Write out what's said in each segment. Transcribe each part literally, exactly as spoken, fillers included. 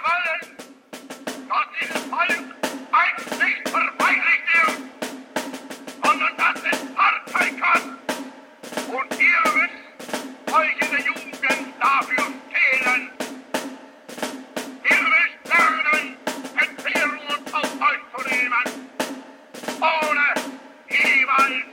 wollen, dass dieses Volk einst nicht verweichlicht wird, sondern dass es Partei kann. Und ihr müsst euch in der Jugend dafür stehlen. Ihr müsst lernen, Entbehrungen auf euch zu nehmen, ohne jeweils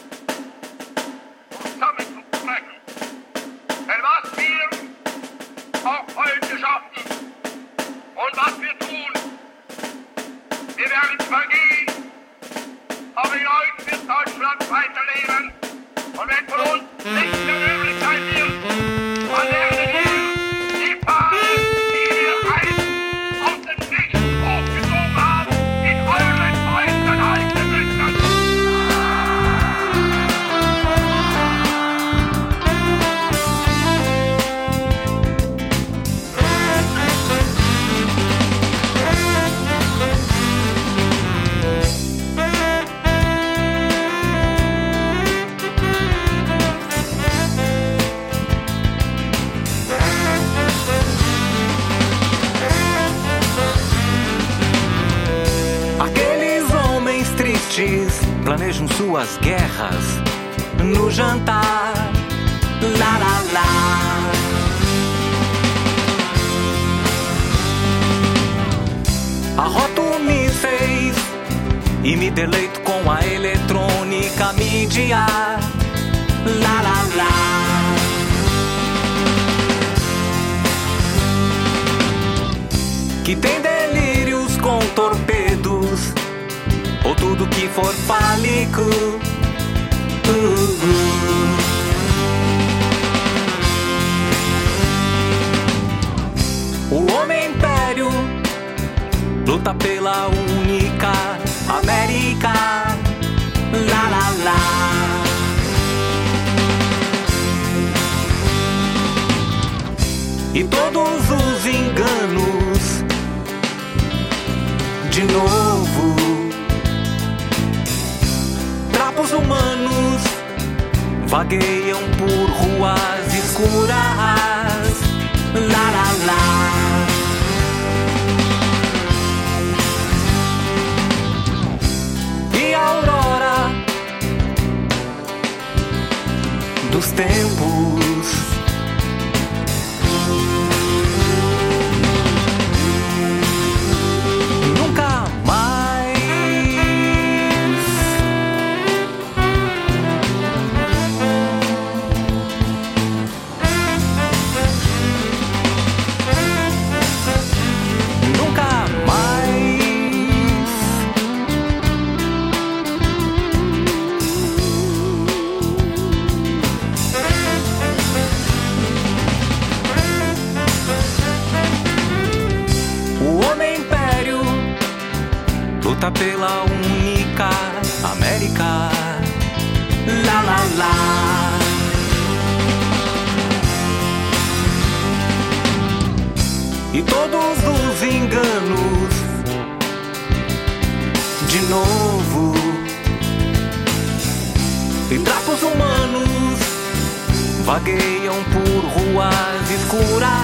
zusammenzubrechen. Denn was wir auch heute schaffen und was wir tun, wir werden vergehen, aber in euch wird Deutschland weiterleben. Und wenn von uns nicht mehr möglich sein wird, dann werdet ihr die Fahne, die wir einst aus dem Nichts hochgezogen haben, in euren Häusern halten müssen. Planejam suas guerras no jantar, lá, lá, lá. Arroto mísseis e me deleito com a eletrônica mídia, lá, lá, lá. Que tem delírios com torpedos ou tudo que for fálico. uh, uh. O homem império luta pela única América, lá, lá, lá. E todos os enganos de novo, trapos humanos vagueiam por ruas escuras, lá, lá, lá. E a aurora dos tempos nunca mais nunca mais o homem império luta pela única América, lá, lá, lá. E todos os enganos de novo, e trapos humanos vagueiam por ruas escuras,